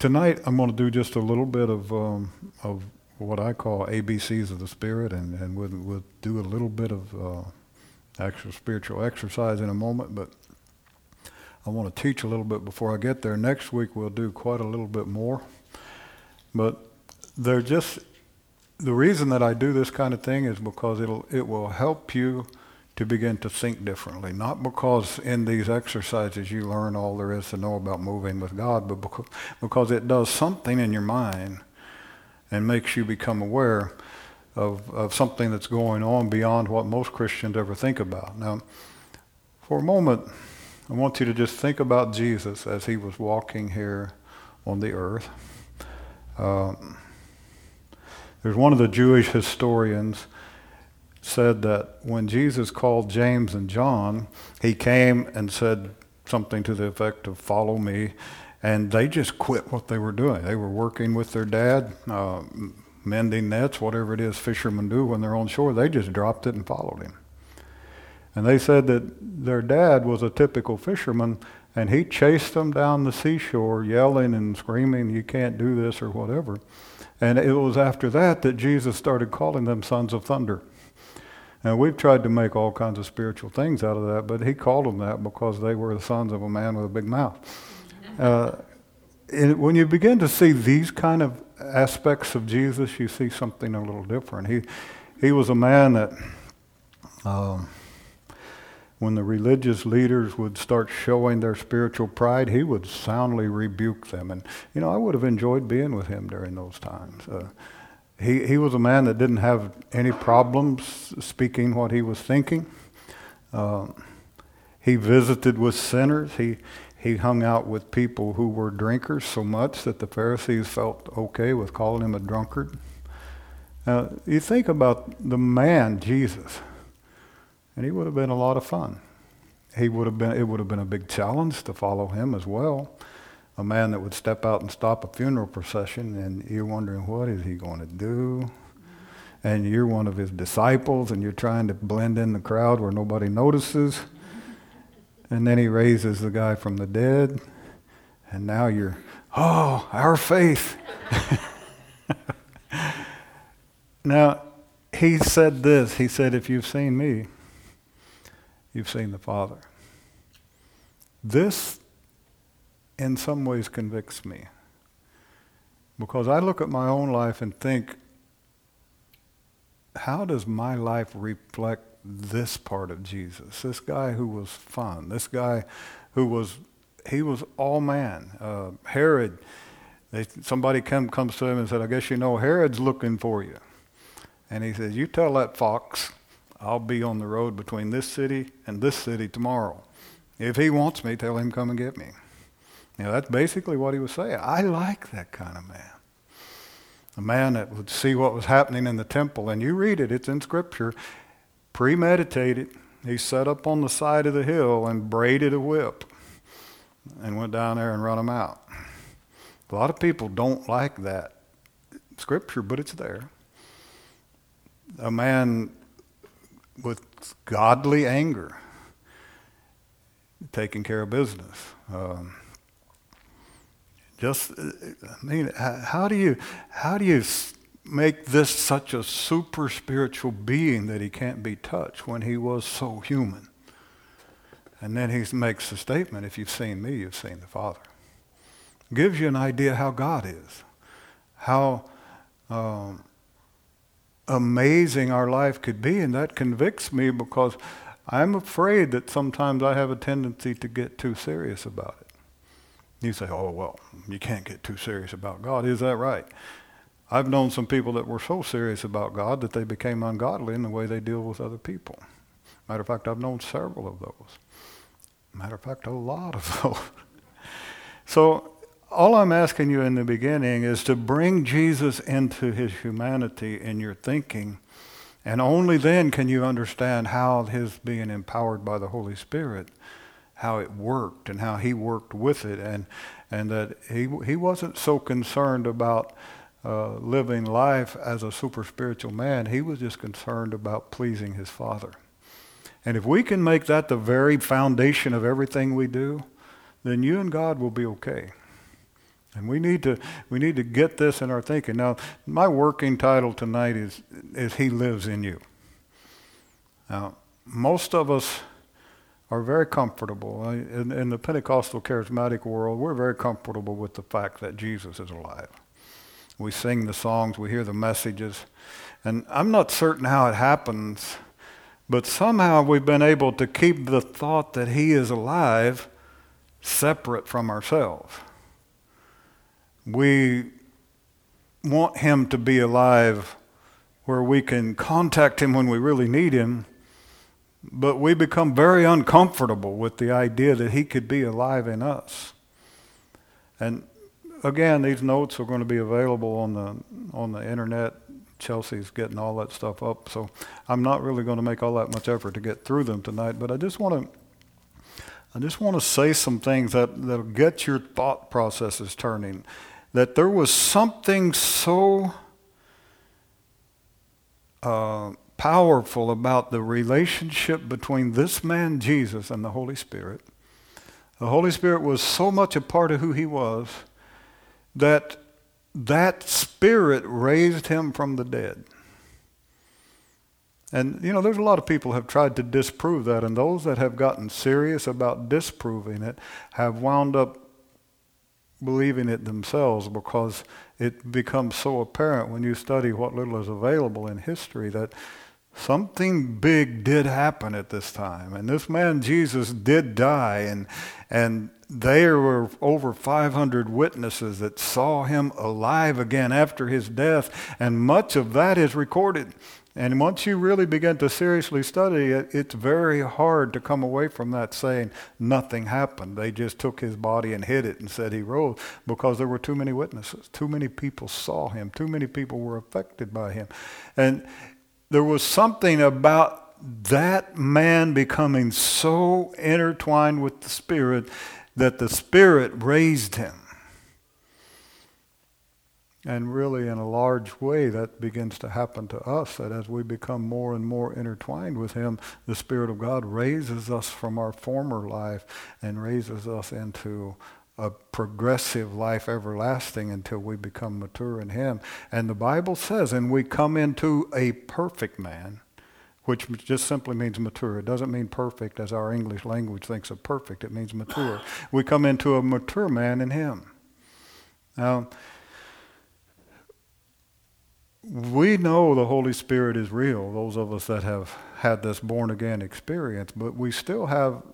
Tonight I'm going to do just a little bit of what I call ABCs of the Spirit, and we'll do a little bit of actual spiritual exercise in a moment, but I want to teach a little bit before I get there. Next week we'll do quite a little bit more, but the reason that I do this kind of thing is because it will help you to begin to think differently. Not because in these exercises you learn all there is to know about moving with God, but because it does something in your mind and makes you become aware of something that's going on beyond what most Christians ever think about. Now, for a moment, I want you to just think about Jesus as he was walking here on the earth. There's one of the Jewish historians said that when Jesus called James and John, he came and said something to the effect of, "Follow me," and they just quit what they were doing. They were working with their dad, mending nets, whatever it is fishermen do when they're on shore. They just dropped it and followed him. And they said that their dad was a typical fisherman, and he chased them down the seashore, yelling and screaming, "You can't do this," or whatever. And it was after that Jesus started calling them sons of thunder. Now, we've tried to make all kinds of spiritual things out of that, but he called them that because they were the sons of a man with a big mouth. When you begin to see these kind of aspects of Jesus, you see something a little different. He was a man that, when the religious leaders would start showing their spiritual pride, he would soundly rebuke them. And, I would have enjoyed being with him during those times. He was a man that didn't have any problems speaking what he was thinking. He visited with sinners. He hung out with people who were drinkers so much that the Pharisees felt okay with calling him a drunkard. Now, you think about the man, Jesus, and he would have been a lot of fun. It would have been a big challenge to follow him as well. A man that would step out and stop a funeral procession, and you're wondering, what is he going to do? And you're one of his disciples, and you're trying to blend in the crowd where nobody notices. And then he raises the guy from the dead, and now you're, our faith. Now, he said this. He said, "If you've seen me, you've seen the Father." This, in some ways, convicts me. Because I look at my own life and think, how does my life reflect this part of Jesus? This guy who was fun. This guy who was all man. Herod, somebody comes to him and said, "I guess you know Herod's looking for you." And he says, "You tell that fox, I'll be on the road between this city and this city tomorrow. If he wants me, tell him come and get me." That's basically what he was saying. I like that kind of man. A man that would see what was happening in the temple, and you read it, it's in Scripture, premeditated. He sat up on the side of the hill and braided a whip and went down there and run them out. A lot of people don't like that Scripture, but it's there. A man with godly anger, taking care of business. How do you make this such a super spiritual being that he can't be touched when he was so human? And then he makes the statement, "If you've seen me, you've seen the Father." Gives you an idea how God is, how amazing our life could be, and that convicts me because I'm afraid that sometimes I have a tendency to get too serious about it. You say, "Oh, well, you can't get too serious about God." Is that right? I've known some people that were so serious about God that they became ungodly in the way they deal with other people. Matter of fact, I've known several of those. Matter of fact, a lot of those. So all I'm asking you in the beginning is to bring Jesus into his humanity in your thinking, and only then can you understand how his being empowered by the Holy Spirit, how it worked and how he worked with it, and that he wasn't so concerned about living life as a super spiritual man. He was just concerned about pleasing his Father. And if we can make that the very foundation of everything we do, then you and God will be okay. And we need to get this in our thinking. Now, my working title tonight is He Lives in You. Now, most of us are very comfortable. In the Pentecostal charismatic world, we're very comfortable with the fact that Jesus is alive. We sing the songs, we hear the messages, and I'm not certain how it happens, but somehow we've been able to keep the thought that He is alive separate from ourselves. We want Him to be alive where we can contact Him when we really need Him, but we become very uncomfortable with the idea that He could be alive in us. And again, these notes are going to be available on the internet. Chelsea's getting all that stuff up, so I'm not really going to make all that much effort to get through them tonight, but I just want to say some things that'll get your thought processes turning. That there was something so powerful about the relationship between this man, Jesus, and the Holy Spirit. The Holy Spirit was so much a part of who He was that Spirit raised Him from the dead. And, there's a lot of people have tried to disprove that, and those that have gotten serious about disproving it have wound up believing it themselves, because it becomes so apparent when you study what little is available in history that something big did happen at this time. And this man Jesus did die, and there were over 500 witnesses that saw Him alive again after His death, and much of that is recorded. And once you really begin to seriously study it, it's very hard to come away from that saying nothing happened. They just took His body and hid it and said He rose, because there were too many witnesses. Too many people saw Him. Too many people were affected by Him. And there was something about that man becoming so intertwined with the Spirit that the Spirit raised him. And really, in a large way, that begins to happen to us, that as we become more and more intertwined with Him, the Spirit of God raises us from our former life and raises us into a progressive life everlasting until we become mature in Him. And the Bible says, and we come into a perfect man, which just simply means mature. It doesn't mean perfect as our English language thinks of perfect. It means mature. We come into a mature man in Him. Now, we know the Holy Spirit is real, those of us that have had this born-again experience, but we still have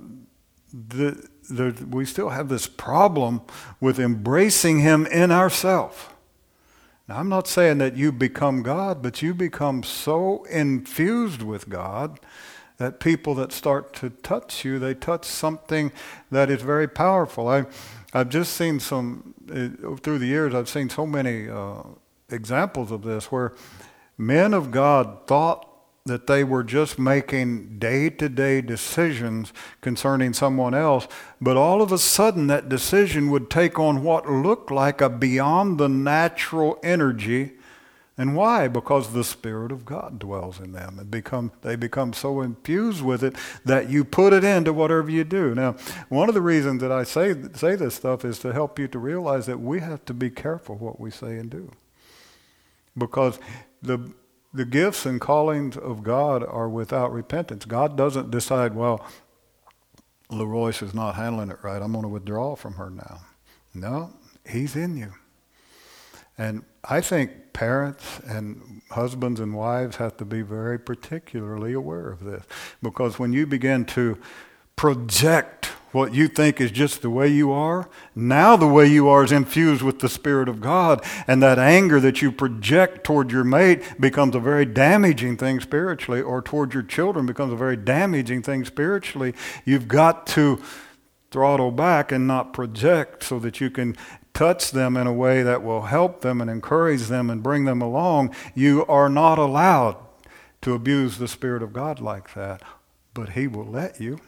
this problem with embracing Him in ourselves. Now, I'm not saying that you become God, but you become so infused with God that people that start to touch you, they touch something that is very powerful. I've just seen through the years, I've seen so many examples of this where men of God thought that they were just making day-to-day decisions concerning someone else, but all of a sudden that decision would take on what looked like a beyond the natural energy. And why? Because the Spirit of God dwells in them. They become so infused with it that you put it into whatever you do. Now, one of the reasons that I say this stuff is to help you to realize that we have to be careful what we say and do. Because the gifts and callings of God are without repentance. God doesn't decide, well, LaRoyce is not handling it right, I'm going to withdraw from her now. No, He's in you. And I think parents and husbands and wives have to be very particularly aware of this. Because when you begin to project what you think is just the way you are, now the way you are is infused with the Spirit of God, and that anger that you project toward your mate becomes a very damaging thing spiritually, or toward your children becomes a very damaging thing spiritually. You've got to throttle back and not project so that you can touch them in a way that will help them and encourage them and bring them along. You are not allowed to abuse the Spirit of God like that, but He will let you.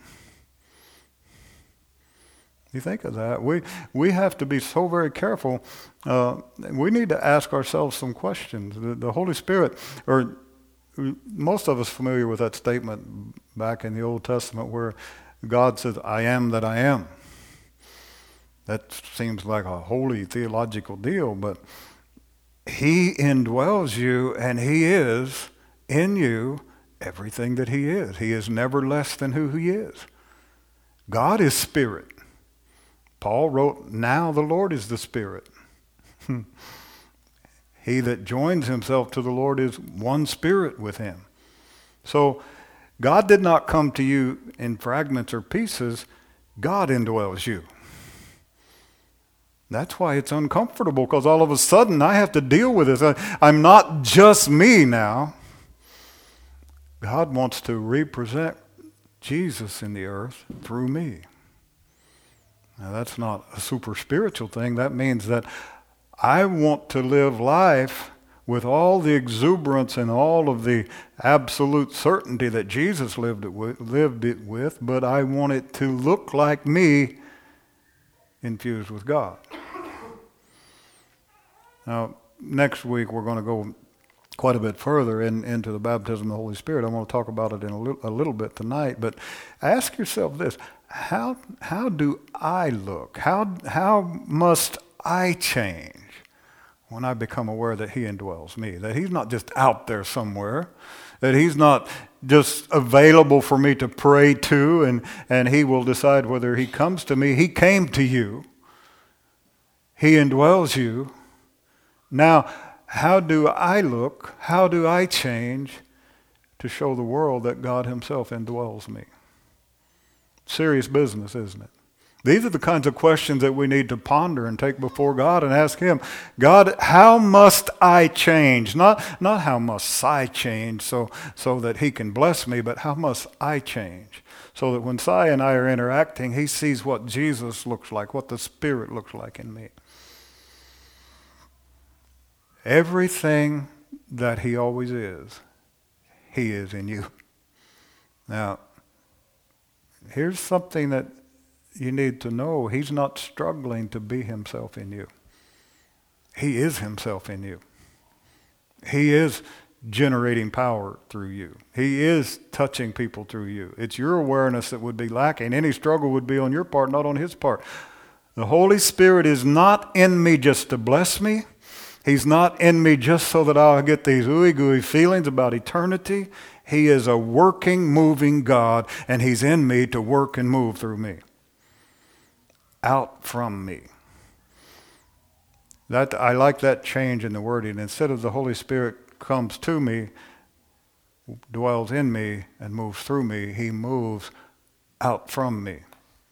You think of that. We have to be so very careful. We need to ask ourselves some questions. The Holy Spirit, or most of us familiar with that statement back in the Old Testament where God says, I am that I am. That seems like a holy theological deal, but he indwells you, and he is in you everything that he is. He is never less than who he is. God is spirit. Paul wrote, now the Lord is the Spirit. He that joins himself to the Lord is one spirit with him. So God did not come to you in fragments or pieces. God indwells you. That's why it's uncomfortable, because all of a sudden I have to deal with this. I'm not just me now. God wants to represent Jesus in the earth through me. Now that's not a super spiritual thing. That means that I want to live life with all the exuberance and all of the absolute certainty that Jesus lived it with, but I want it to look like me infused with God. Now, next week we're going to go quite a bit further into the baptism of the Holy Spirit. I want to talk about it in a little bit tonight, but ask yourself this: how do I look? How must I change when I become aware that he indwells me, that he's not just out there somewhere, that he's not just available for me to pray to, and he will decide whether he comes to me. He came to you. He indwells you. Now, how do I look? How do I change to show the world that God himself indwells me? Serious business, isn't it? These are the kinds of questions that we need to ponder and take before God and ask him, God, how must I change? Not how must I change so that he can bless me, but how must I change? So that when Si and I are interacting, he sees what Jesus looks like, what the Spirit looks like in me. Everything that he always is, he is in you. Now, here's something that you need to know. He's not struggling to be himself in you. He is himself in you. He is generating power through you. He is touching people through you. It's your awareness that would be lacking. Any struggle would be on your part, not on his part. The Holy Spirit is not in me just to bless me. He's not in me just so that I'll get these ooey-gooey feelings about eternity. He is a working, moving God, and he's in me to work and move through me. Out from me. That I like that change in the wording. Instead of the Holy Spirit comes to me, dwells in me, and moves through me, he moves out from me.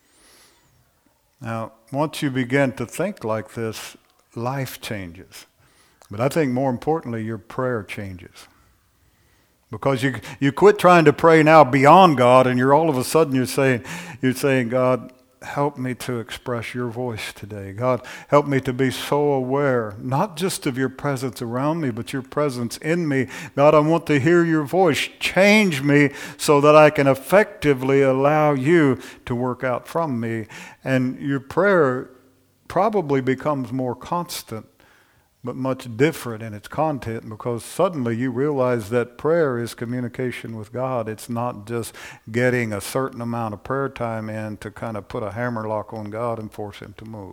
Now, once you begin to think like this, life changes. But I think more importantly, your prayer changes. Because you quit trying to pray now beyond God, and you're all of a sudden you're saying, God, help me to express your voice today. God, help me to be so aware, not just of your presence around me, but your presence in me. God, I want to hear your voice. Change me so that I can effectively allow you to work out from me. And your prayer probably becomes more constant, but much different in its content, because suddenly you realize that prayer is communication with God. It's not just getting a certain amount of prayer time in to kind of put a hammerlock on God and force him to move.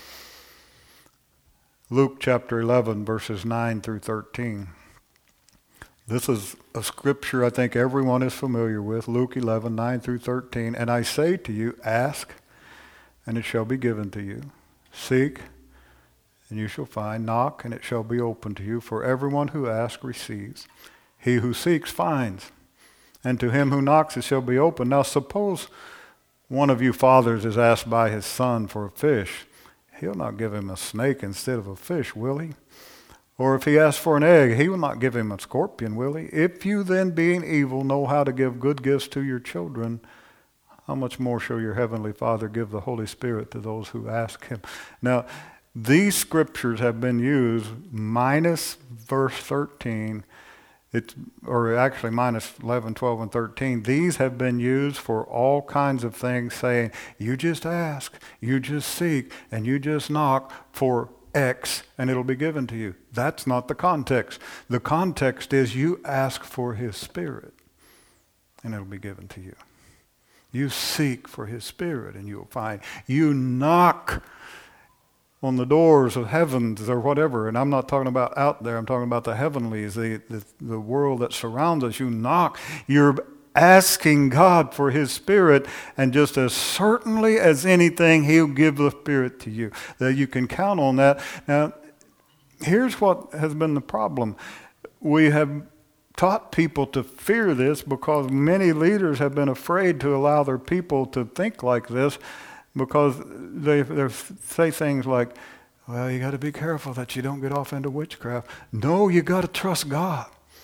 Luke chapter 11, verses 9 through 13. This is a scripture I think everyone is familiar with. Luke 11, 9 through 13. And I say to you, ask, and it shall be given to you. Seek, and you shall find. Knock, and it shall be opened to you. For everyone who asks receives. He who seeks finds. And to him who knocks it shall be opened. Now suppose one of you fathers is asked by his son for a fish. He'll not give him a snake instead of a fish, will he? Or if he asks for an egg, he will not give him a scorpion, will he? If you then, being evil, know how to give good gifts to your children, how much more shall your heavenly Father give the Holy Spirit to those who ask him? Now, these scriptures have been used minus verse 13, or actually minus 11, 12, and 13. These have been used for all kinds of things, saying, you just ask, you just seek, and you just knock for X, and it'll be given to you. That's not the context. The context is you ask for his Spirit, and it'll be given to you. You seek for His Spirit and you'll find. You knock on the doors of heavens or whatever, and I'm not talking about out there, I'm talking about the heavenlies, the world that surrounds us. You knock, you're asking God for His Spirit, and just as certainly as anything, He'll give the Spirit to you. That you can count on that. Now, here's what has been the problem. We have taught people to fear this because many leaders have been afraid to allow their people to think like this, because they say things like, well, you got to be careful that you don't get off into witchcraft. No, you got to trust God.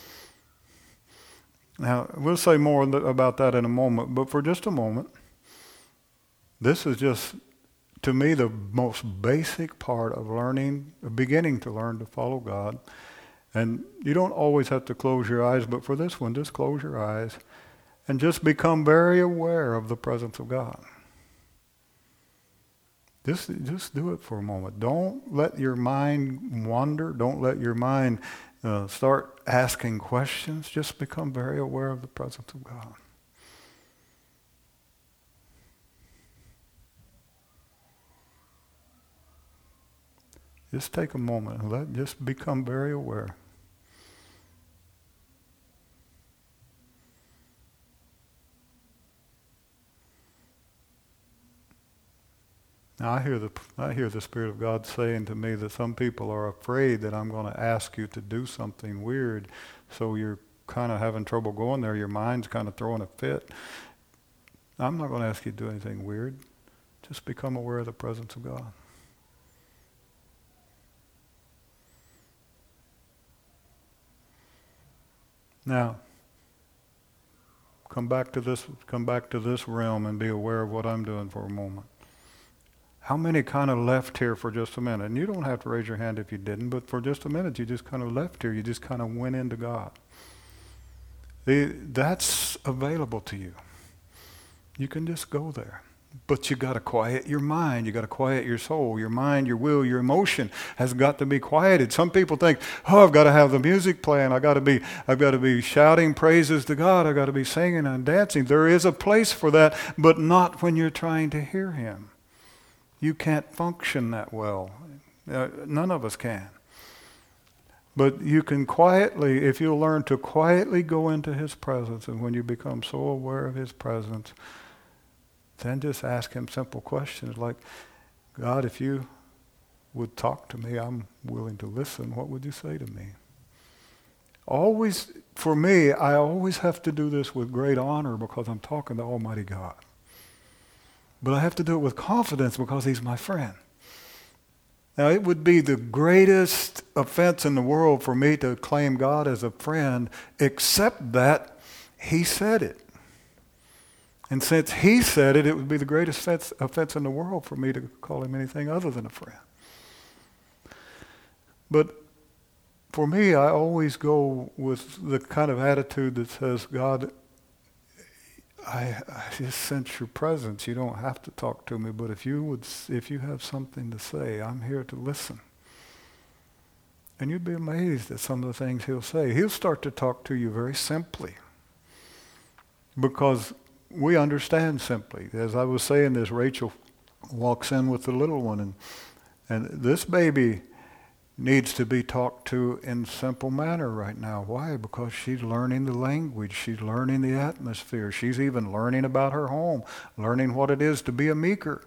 Now, we'll say more about that in a moment, but for just a moment, this is just, to me, the most basic part of learning, beginning to learn to follow God. And you don't always have to close your eyes, but for this one, just close your eyes and just become very aware of the presence of God. Just do it for a moment. Don't let your mind wander. Don't let your mind start asking questions. Just become very aware of the presence of God. Just take a moment and just become very aware. Now I hear the Spirit of God saying to me that some people are afraid that I'm going to ask you to do something weird, so you're kind of having trouble going there. Your mind's kind of throwing a fit. I'm not going to ask you to do anything weird. Just become aware of the presence of God. Now, come back to this realm and be aware of what I'm doing for a moment. How many kind of left here for just a minute? And you don't have to raise your hand if you didn't, but for just a minute you just kind of left here. You just kind of went into God. That's available to you. You can just go there. But you got to quiet your mind. You got to quiet your soul. Your mind, your will, your emotion has got to be quieted. Some people think, oh, I've got to have the music playing. I've got to be shouting praises to God. I've got to be singing and dancing. There is a place for that, but not when you're trying to hear Him. You can't function that well. None of us can. But you can quietly, if you'll learn to quietly go into His presence, and when you become so aware of His presence, then just ask Him simple questions like, God, if you would talk to me, I'm willing to listen. What would you say to me? Always, for me, I always have to do this with great honor because I'm talking to Almighty God. But I have to do it with confidence because He's my friend. Now, it would be the greatest offense in the world for me to claim God as a friend, except that He said it. And since He said it, it would be the greatest offense in the world for me to call Him anything other than a friend. But for me, I always go with the kind of attitude that says, God, I just sense your presence. You don't have to talk to me, but if you have something to say, I'm here to listen. And you'd be amazed at some of the things He'll say. He'll start to talk to you very simply because we understand simply. As I was saying this, Rachel walks in with the little one, and this baby needs to be talked to in simple manner right now. Why? Because she's learning the language. She's learning the atmosphere. She's even learning about her home, learning what it is to be a meeker.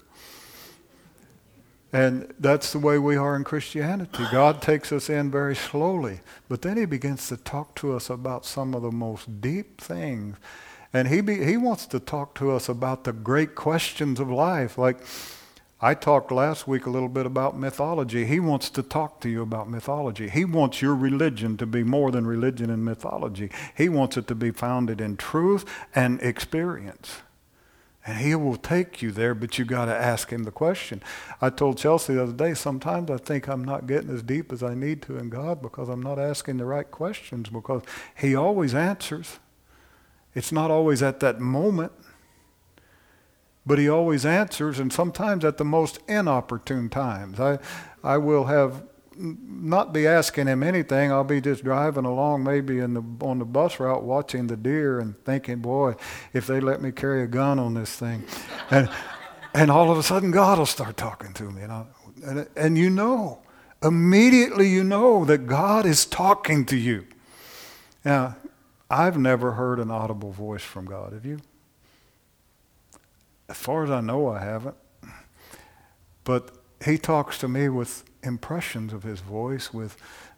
And that's the way we are in Christianity. God takes us in very slowly, but then He begins to talk to us about some of the most deep things. And He wants to talk to us about the great questions of life. Like, I talked last week a little bit about mythology. He wants to talk to you about mythology. He wants your religion to be more than religion and mythology. He wants it to be founded in truth and experience. And He will take you there, but you got to ask Him the question. I told Chelsea the other day, sometimes I think I'm not getting as deep as I need to in God because I'm not asking the right questions, because He always answers. It's not always at that moment, but He always answers, and sometimes at the most inopportune times. I will have not be asking him anything. I'll be just driving along maybe on the bus route watching the deer and thinking, boy, if they let me carry a gun on this thing. And all of a sudden God will start talking to me. And you know, immediately you know that God is talking to you. Now, I've never heard an audible voice from God. Have you? As far as I know, I haven't. But he talks to me with impressions of his voice, with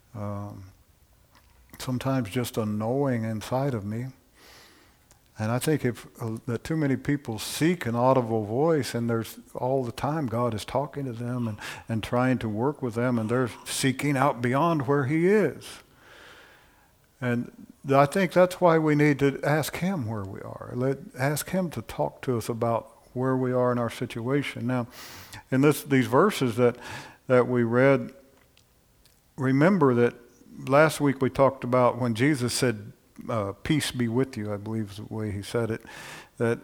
sometimes just a knowing inside of me. And I think that too many people seek an audible voice, and there's all the time God is talking to them and trying to work with them, and they're seeking out beyond where he is. And I think that's why we need to ask him where we are. Ask him to talk to us about where we are in our situation. Now, in these verses that we read, remember that last week we talked about when Jesus said, peace be with you, I believe is the way he said it, that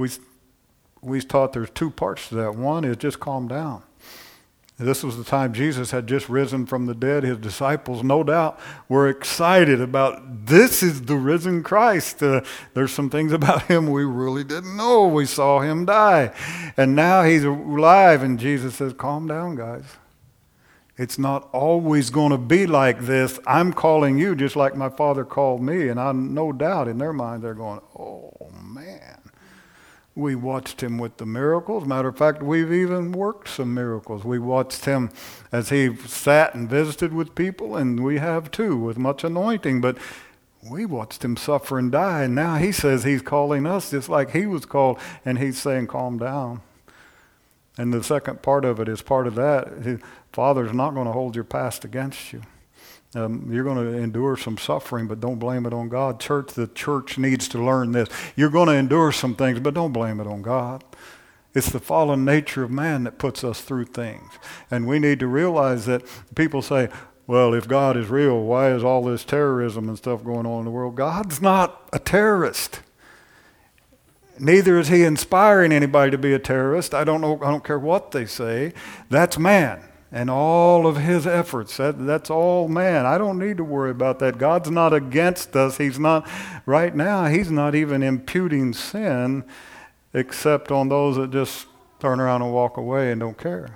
we taught there's two parts to that. One is just calm down. This was the time Jesus had just risen from the dead. His disciples, no doubt, were excited about this is the risen Christ. There's some things about him we really didn't know. We saw him die. And now he's alive. And Jesus says, calm down, guys. It's not always going to be like this. I'm calling you just like my Father called me. And I no doubt in their mind they're going, oh, man. We watched him with the miracles. Matter of fact, we've even worked some miracles. We watched him as he sat and visited with people, and we have too, with much anointing. But we watched him suffer and die, and now he says he's calling us just like he was called, and he's saying, calm down. And the second part of it is part of that. Father's not going to hold your past against you. You're going to endure some suffering, but don't blame it on God. The church needs to learn this. You're going to endure some things, but don't blame it on God. It's the fallen nature of man that puts us through things. And we need to realize that people say, well, if God is real, why is all this terrorism and stuff going on in the world? God's not a terrorist. Neither is he inspiring anybody to be a terrorist. I don't care what they say. That's man. And all of his efforts, that's all man. I don't need to worry about that. God's not against us. He's not, right now, he's not even imputing sin except on those that just turn around and walk away and don't care.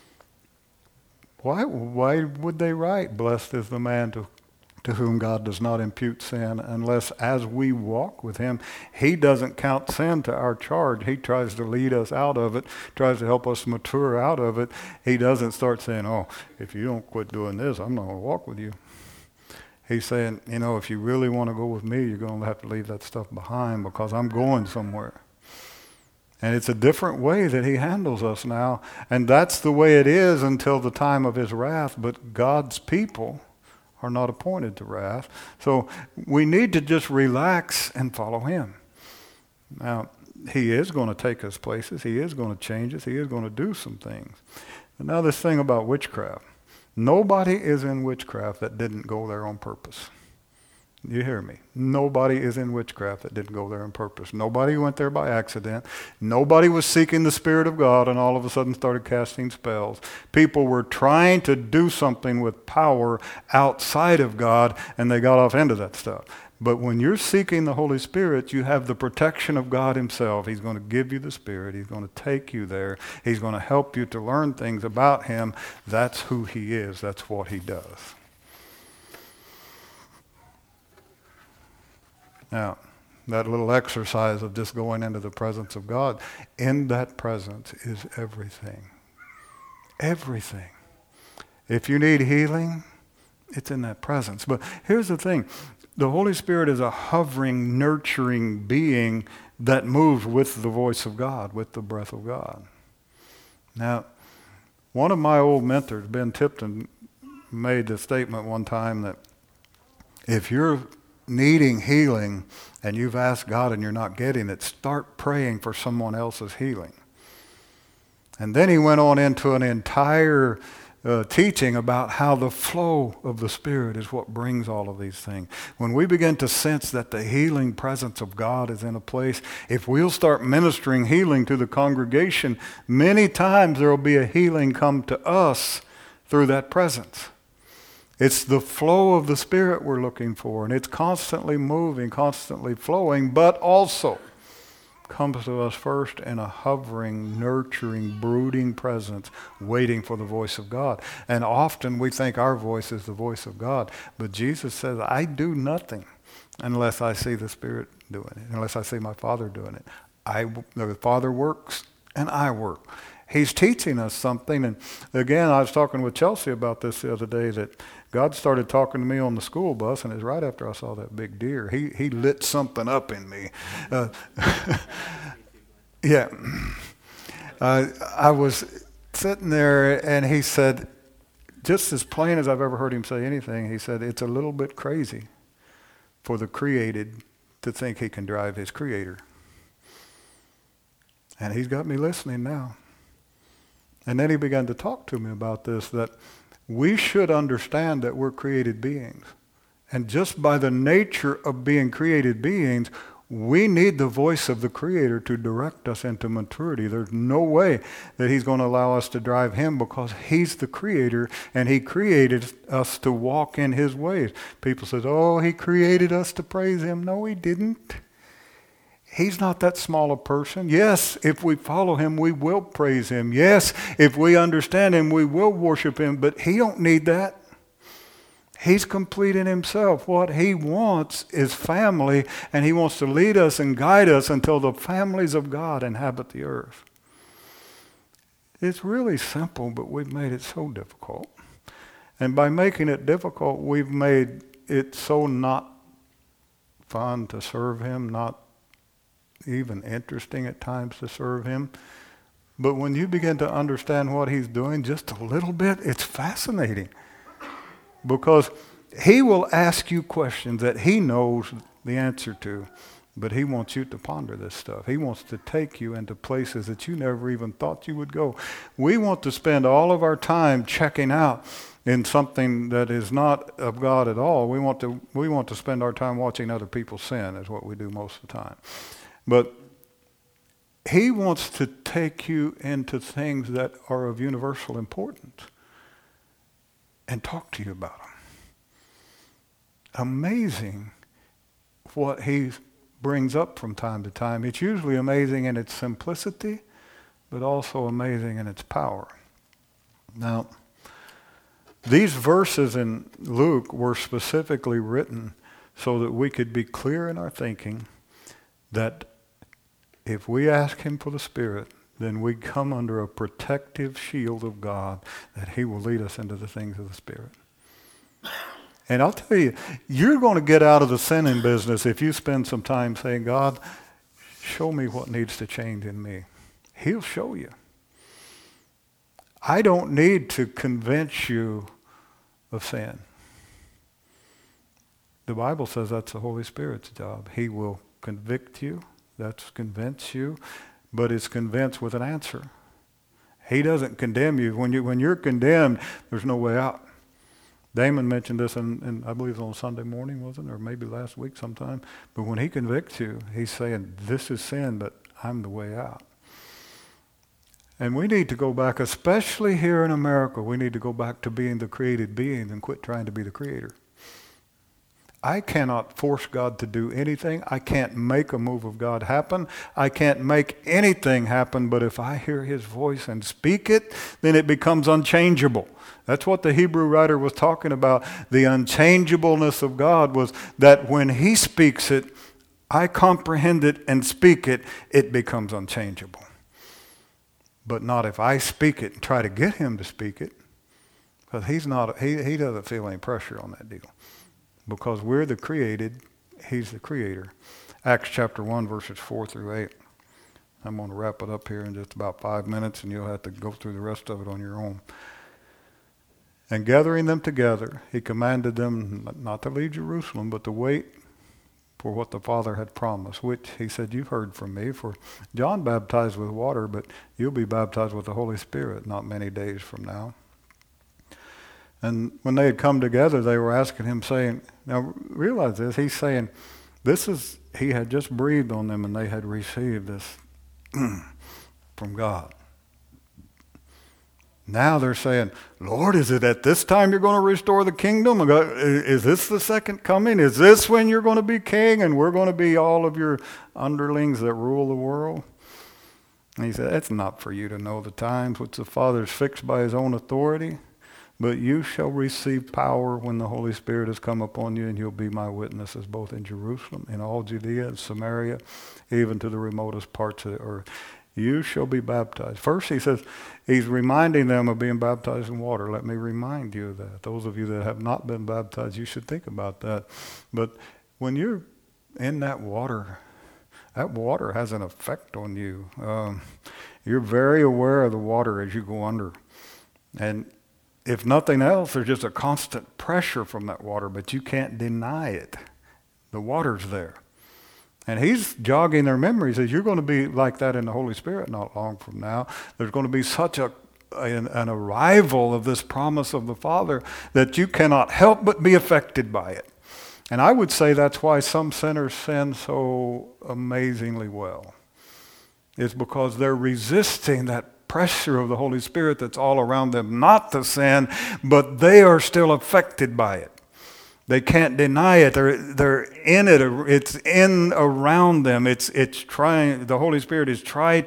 Why would they write, blessed is the man to whom God does not impute sin, unless as we walk with him, he doesn't count sin to our charge. He tries to lead us out of it, tries to help us mature out of it. He doesn't start saying, oh, if you don't quit doing this, I'm not going to walk with you. He's saying, if you really want to go with me, you're going to have to leave that stuff behind because I'm going somewhere. And it's a different way that he handles us now. And that's the way it is until the time of his wrath. But God's people are not appointed to wrath. So we need to just relax and follow him. Now, he is going to take us places. He is going to change us. He is going to do some things. And now this thing about witchcraft. Nobody is in witchcraft that didn't go there on purpose. You hear me? Nobody is in witchcraft that didn't go there on purpose. Nobody went there by accident. Nobody was seeking the Spirit of God and all of a sudden started casting spells. People were trying to do something with power outside of God, and they got off into that stuff. But when you're seeking the Holy Spirit, you have the protection of God himself. He's going to give you the Spirit. He's going to take you there. He's going to help you to learn things about him. That's who he is. That's what he does. Now, that little exercise of just going into the presence of God, in that presence is everything. Everything. If you need healing, it's in that presence. But here's the thing. The Holy Spirit is a hovering, nurturing being that moves with the voice of God, with the breath of God. Now, one of my old mentors, Ben Tipton, made the statement one time that if you're needing healing and you've asked God and you're not getting it, start praying for someone else's healing. And then he went on into an entire teaching about how the flow of the Spirit is what brings all of these things. When we begin to sense that the healing presence of God is in a place, if we'll start ministering healing to the congregation, many times there will be a healing come to us through that presence. It's the flow of the Spirit we're looking for, and it's constantly moving, constantly flowing, but also comes to us first in a hovering, nurturing, brooding presence, waiting for the voice of God. And often we think our voice is the voice of God, but Jesus says, I do nothing unless I see the Spirit doing it, unless I see my Father doing it. The Father works, and I work. He's teaching us something. And again, I was talking with Chelsea about this the other day, that God started talking to me on the school bus, and it was right after I saw that big deer. He lit something up in me. Yeah. I was sitting there, and he said, just as plain as I've ever heard him say anything, he said, it's a little bit crazy for the created to think he can drive his creator. And he's got me listening now. And then he began to talk to me about this, that we should understand that we're created beings. And just by the nature of being created beings, we need the voice of the Creator to direct us into maturity. There's no way that he's going to allow us to drive him, because he's the Creator and he created us to walk in his ways. People say, oh, he created us to praise him. No, he didn't. He's not that small a person. Yes, if we follow him, we will praise him. Yes, if we understand him, we will worship him. But he don't need that. He's complete in himself. What he wants is family, and he wants to lead us and guide us until the families of God inhabit the earth. It's really simple, but we've made it so difficult. And by making it difficult, we've made it so not fun to serve him, not even interesting at times to serve him. But when you begin to understand what he's doing just a little bit, it's fascinating. Because he will ask you questions that he knows the answer to, but he wants you to ponder this stuff. He wants to take you into places that you never even thought you would go. We want to spend all of our time checking out in something that is not of God at all. We want to spend our time watching other people sin, is what we do most of the time. But he wants to take you into things that are of universal importance and talk to you about them. Amazing what he brings up from time to time. It's usually amazing in its simplicity, but also amazing in its power. Now, these verses in Luke were specifically written so that we could be clear in our thinking that if we ask him for the Spirit, then we come under a protective shield of God, that he will lead us into the things of the Spirit. And I'll tell you, you're going to get out of the sinning business if you spend some time saying, God, show me what needs to change in me. He'll show you. I don't need to convince you of sin. The Bible says that's the Holy Spirit's job. He will convict you. That's convince you, but it's convinced with an answer. He doesn't condemn you. When you're condemned, there's no way out. Damon mentioned this, in I believe it was on Sunday morning, wasn't it? Or maybe last week sometime. But when he convicts you, he's saying, this is sin, but I'm the way out. And we need to go back, especially here in America, we need to go back to being the created beings and quit trying to be the creator. I cannot force God to do anything. I can't make a move of God happen. I can't make anything happen, but if I hear his voice and speak it, then it becomes unchangeable. That's what the Hebrew writer was talking about. The unchangeableness of God was that when he speaks it, I comprehend it and speak it, it becomes unchangeable. But not if I speak it and try to get him to speak it, because he doesn't feel any pressure on that deal. Because we're the created, he's the creator. Acts chapter 1, verses 4 through 8. I'm going to wrap it up here in just about 5 minutes, and you'll have to go through the rest of it on your own. And gathering them together, he commanded them not to leave Jerusalem, but to wait for what the Father had promised, which he said, you've heard from me. For John baptized with water, but you'll be baptized with the Holy Spirit not many days from now. And when they had come together, they were asking him, saying, now realize this, he's saying, he had just breathed on them and they had received this from God. Now they're saying, Lord, is it at this time you're going to restore the kingdom? Is this the second coming? Is this when you're going to be king and we're going to be all of your underlings that rule the world? And he said, it's not for you to know the times which the Father has fixed by his own authority, but you shall receive power when the Holy Spirit has come upon you, and you'll be my witnesses both in Jerusalem, in all Judea and Samaria, even to the remotest parts of the earth. You shall be baptized. First, he says, he's reminding them of being baptized in water. Let me remind you of that. Those of you that have not been baptized, you should think about that. But when you're in that water has an effect on you. You're very aware of the water as you go under. And if nothing else, there's just a constant pressure from that water, but you can't deny it. The water's there. And he's jogging their memories as you're going to be like that in the Holy Spirit not long from now. There's going to be such an arrival of this promise of the Father that you cannot help but be affected by it. And I would say that's why some sinners sin so amazingly well. It's because they're resisting that pressure of the Holy Spirit that's all around them not to sin, but they are still affected by it. They can't deny it. They're in it. It's in around them. It's trying. The Holy Spirit is trying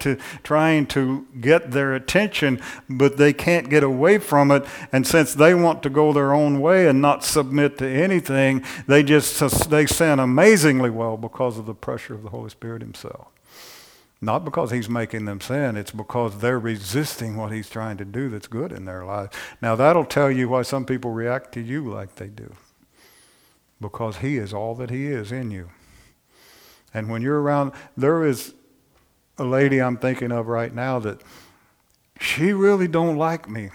to get their attention, but they can't get away from it. And since they want to go their own way and not submit to anything, they sin amazingly well because of the pressure of the Holy Spirit himself. Not because he's making them sin. It's because they're resisting what he's trying to do that's good in their life. Now that'll tell you why some people react to you like they do. Because he is all that he is in you. And when you're around, there is a lady I'm thinking of right now that she really don't like me.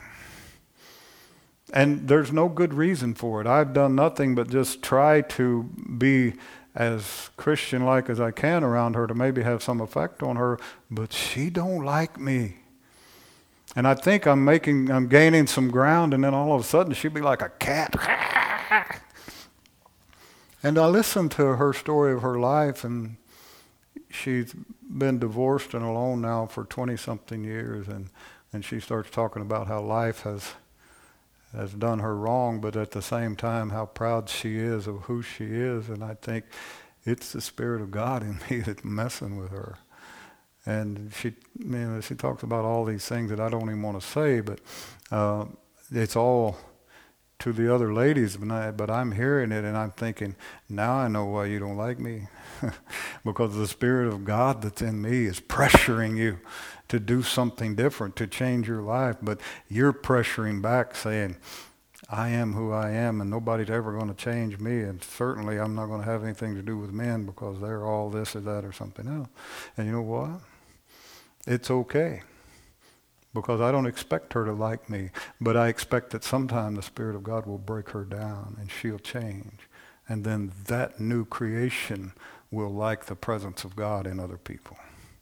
And there's no good reason for it. I've done nothing but just try to be as Christian-like as I can around her to maybe have some effect on her, but she don't like me. And I think I'm gaining some ground, and then all of a sudden she'd be like a cat. And I listened to her story of her life, and she's been divorced and alone now for 20-something years, and she starts talking about how life has done her wrong, but at the same time how proud she is of who she is. And I think it's the Spirit of God in me that's messing with her. And she talks about all these things that I don't even want to say, but it's all to the other ladies, but I'm hearing it and I'm thinking, now I know why you don't like me. Because the Spirit of God that's in me is pressuring you to do something different, to change your life. But you're pressuring back saying, I am who I am and nobody's ever going to change me. And certainly I'm not going to have anything to do with men because they're all this or that or something else. And you know what? It's okay. Because I don't expect her to like me, but I expect that sometime the Spirit of God will break her down and she'll change. And then that new creation will like the presence of God in other people.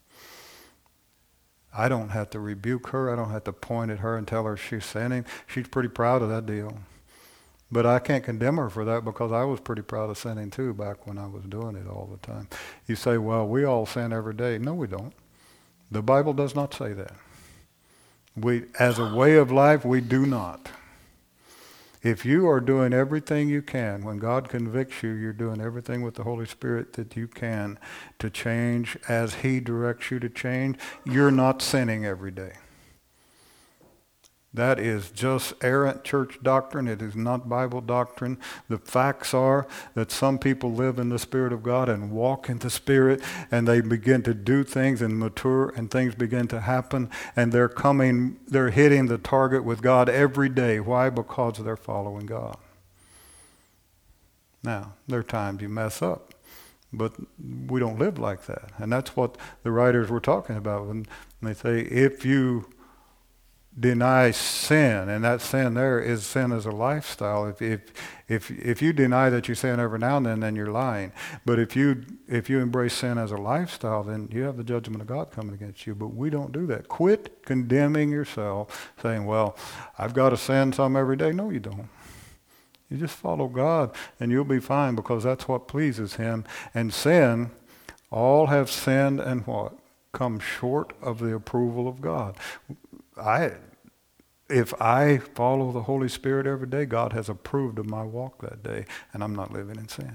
I don't have to rebuke her. I don't have to point at her and tell her she's sinning. She's pretty proud of that deal. But I can't condemn her for that because I was pretty proud of sinning too back when I was doing it all the time. You say, well, we all sin every day. No, we don't. The Bible does not say that. As a way of life, we do not. If you are doing everything you can, when God convicts you, you're doing everything with the Holy Spirit that you can to change as he directs you to change, you're not sinning every day. That is just errant church doctrine. It is not Bible doctrine. The facts are that some people live in the Spirit of God and walk in the Spirit, and they begin to do things and mature, and things begin to happen, and they're hitting the target with God every day. Why? Because they're following God. Now, there are times you mess up, but we don't live like that. And that's what the writers were talking about when they say, if you deny sin, and that sin there is sin as a lifestyle. If you deny that you sin every now and then you're lying. But if you embrace sin as a lifestyle, then you have the judgment of God coming against you. But we don't do that. Quit condemning yourself, saying, well, I've got to sin some every day. No, you don't. You just follow God, and you'll be fine because that's what pleases him. And sin, all have sinned and what? Come short of the approval of God. if I follow the Holy Spirit every day, God has approved of my walk that day, and I'm not living in sin.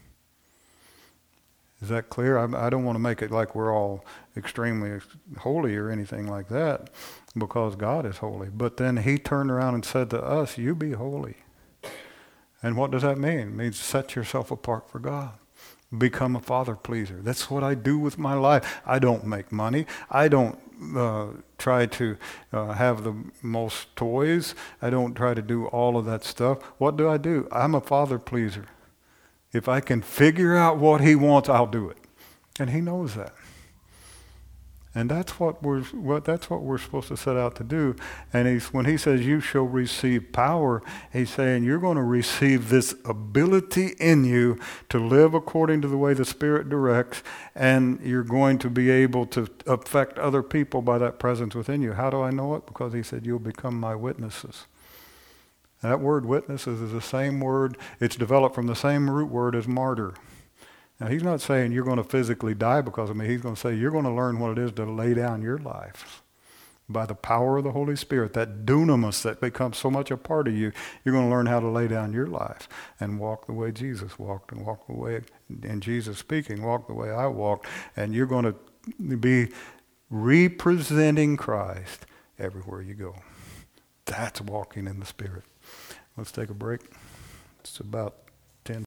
Is that clear? I don't want to make it like we're all extremely holy or anything like that, because God is holy. But then he turned around and said to us, you be holy. And what does that mean? It means set yourself apart for God. Become a father pleaser. That's what I do with my life. I don't make money. I don't try to have the most toys. I don't try to do all of that stuff. What do? I'm a father pleaser. If I can figure out what he wants, I'll do it. And he knows that. And that's what we're supposed to set out to do. And when he says you shall receive power, he's saying you're going to receive this ability in you to live according to the way the Spirit directs, and you're going to be able to affect other people by that presence within you. How do I know it? Because he said you'll become my witnesses. And that word witnesses is the same word. It's developed from the same root word as martyr. Now, he's not saying you're going to physically die because of me. He's going to say you're going to learn what it is to lay down your life. By the power of the Holy Spirit, that dunamis that becomes so much a part of you, you're going to learn how to lay down your life and walk the way Jesus walked, and walk the way, and Jesus speaking, walk the way I walked. And you're going to be representing Christ everywhere you go. That's walking in the Spirit. Let's take a break. It's about